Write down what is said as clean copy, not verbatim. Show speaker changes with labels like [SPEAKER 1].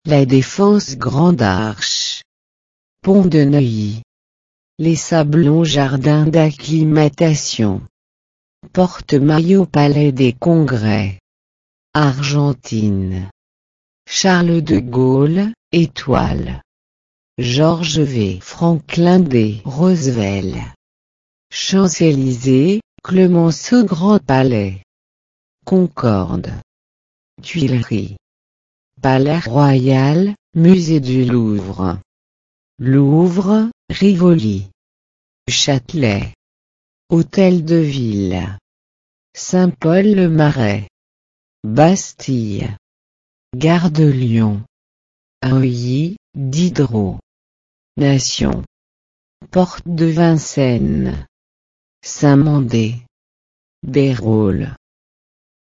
[SPEAKER 1] La Défense Grande Arche, Pont de Neuilly, Les Sablons Jardin d'acclimatation, Porte-Maillot Palais des Congrès, Argentine, Charles de Gaulle, Étoile, Georges V. Franklin D. Roosevelt, Champs-Élysées, Clemenceau Grand Palais, Concorde, Tuileries, Palais Royal, Musée du Louvre, Louvre, Rivoli, Châtelet, Hôtel de Ville, Saint-Paul-le-Marais, Bastille, Gare de Lyon, Neuilly, Diderot, Nation, Porte de Vincennes, Saint-Mandé, Bérôle.